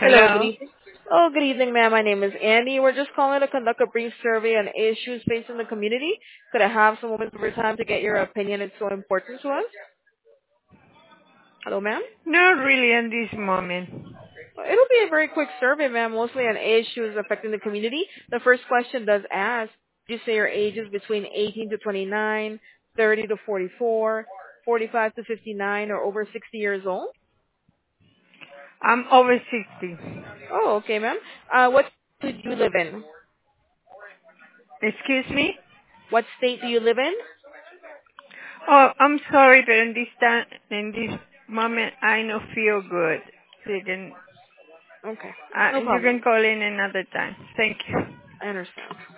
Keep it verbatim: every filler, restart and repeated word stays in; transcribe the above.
Hello, good Hello. evening. Oh, good evening, ma'am. My name is Andy. We're just calling to conduct a brief survey on issues facing the community. Could I have some moments of your time to get your opinion? It's so important to us. Hello, ma'am. Not really at this moment. It'll be a very quick survey, ma'am, mostly on issues affecting the community. The first question does ask, do you say your age is between eighteen to twenty-nine, thirty to forty-four, forty-five to fifty-nine, or over sixty years old? I'm over sixty. Oh, okay, ma'am. Uh, what state do you live in? Excuse me? What state do you live in? Oh, I'm sorry, but in this time, in this moment, I don't feel good. You can, Okay, uh, no you problem. can call in another time. Thank you. I understand.